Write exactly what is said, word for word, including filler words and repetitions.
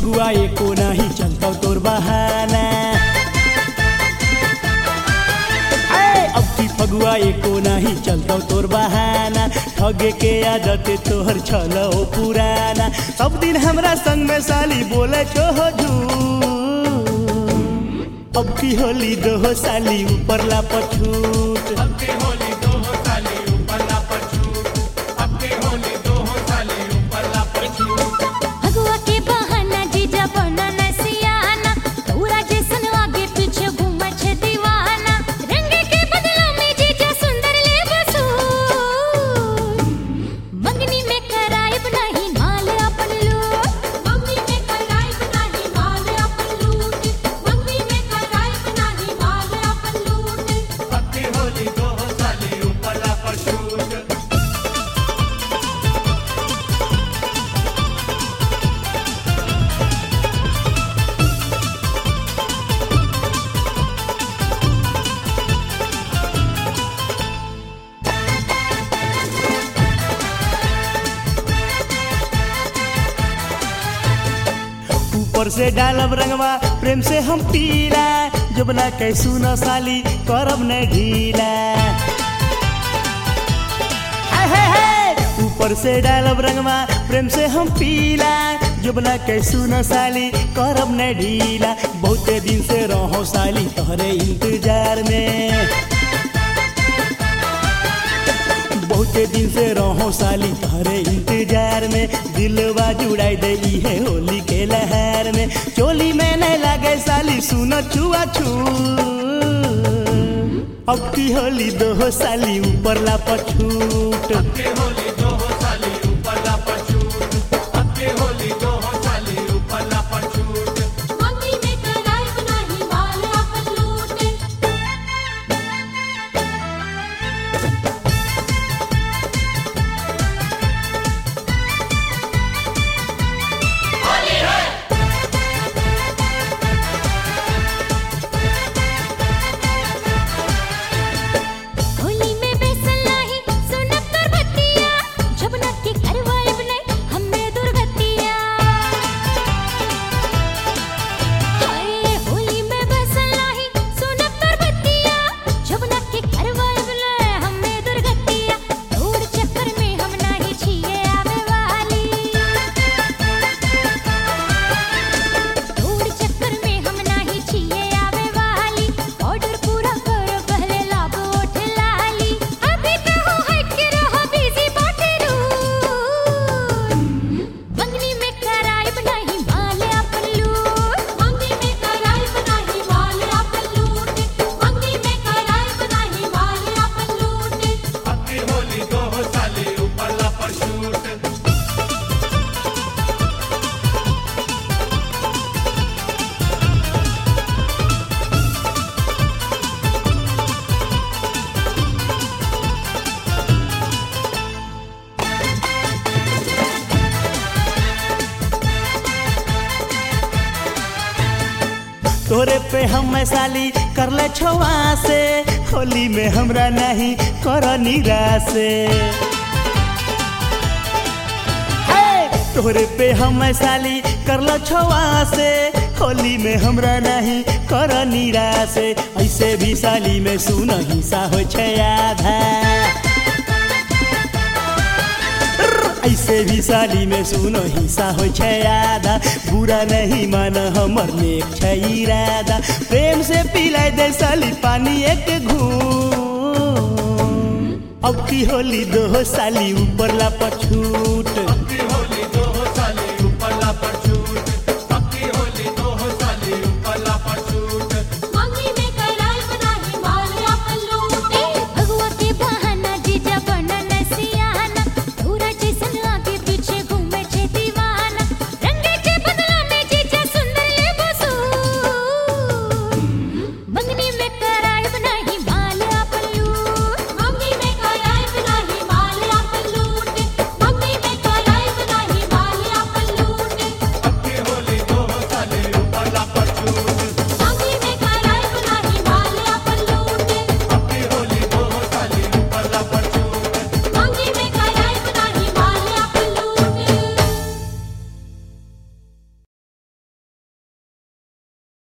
फगुआ एको नहीं चलता तोर बहाना। अब की फगुआ एको नहीं चलता तोर बहाना। ठगे के आदत तोहर छलो पुराना। सब दिन हमरा संग में साली बोले छो हो झूठ। अब की होली दो साली ऊपर ला पछूट। अब की होली दो साली ऊपर ला पछूट। अब की होली दो साली ऊपर ला पछूट। भगवा के बहाना जीजा बना न सियाना। तोरा जैसन आगे पीछे घूमे छे दीवाना। रंग के बदला में जीजा सुंदर ले बसू। मंगनी में कराइब नहीं माल अपन लूट। मंगनी में कराइब नहीं माल अपन लूट। मंगनी में कराइब नहीं माल अपन लूट। अब की होली दो साली ऊपर ला पछूट। ऊपर से डालब रंगवा प्रेम से हम पीला। जबना कैसू न साली करब न ढीला। हाय हाय हाय। ऊपर से डालब रंगवा प्रेम से हम पीला। जबना कैसू न साली करब न ढीला। बहुते दिन से रहो साली तोहरे इंतजार में। बहुते दिन से रहो साली तोहरे इंतजार में। दिलवा जुड़ाई दे है होली के लहर में। चोली में न लागे साली सुनो छुआ छू। अब की होली दो साली ऊपर ला पछूट। अब की होली दो साली ऊपर ला पछूट। अब की होली दो साली ऊपर ला पछूट। मंगनी में कराइब नहीं माल अपन लूट। होली में बेसन नाही सुनत तोर बतिया। जबना के करवाइब नहीं हमें दुर्गतिया। हाय होली में बेसन नाही सुनत तोर बतिया। जबना के करवाइब नहीं हमें दुर्गतिया। तोर चक्कर में हम नाही छिए आवे वाली। तोर चक्कर में हम नाही छिए आवे वाली। ऑर्डर पूरा करो पहले लागो उठ लाली। अभी कहो हट के रहो बिजी बाटे रूट। मंगनी में कराइब नहीं माल अपन लूट। मंगनी में कराइब नहीं माल अपन लूट। मंगनी में कराइब नहीं माल अपन लूट। अब की होली दो साली ऊपर ला पछूट। तोरे पे हम साली कर ले छवा से। होली में हमरा नहीं कर निराश। हे, तोरे पे हम साली कर ले छवा से। होली में हमरा नहीं कर निराश। ऐसे भी साली में सुन हिस्सा हो छे आधा। ऐसे भी साली में सुनो हिस्सा हो छे आधा। बुरा नहीं मान हमर नेक छै इरादा। प्रेम से पिलाई दे साली पानी एक घूम। अब की होली दो साली ऊपर ला पछूट। अब की होली दो साली ऊपर ला पछूट। अब की होली दो साली ऊपर ला पछूट। मंगनी में कराइब नहीं माल अपन लूट। भगवा के बहाना जीजा बना न सियाना। तोरा जैसन आगे पीछे घूमे छे दीवाना। रंग के बदला में जीजा सुंदर ले बसू। मंगनी में करा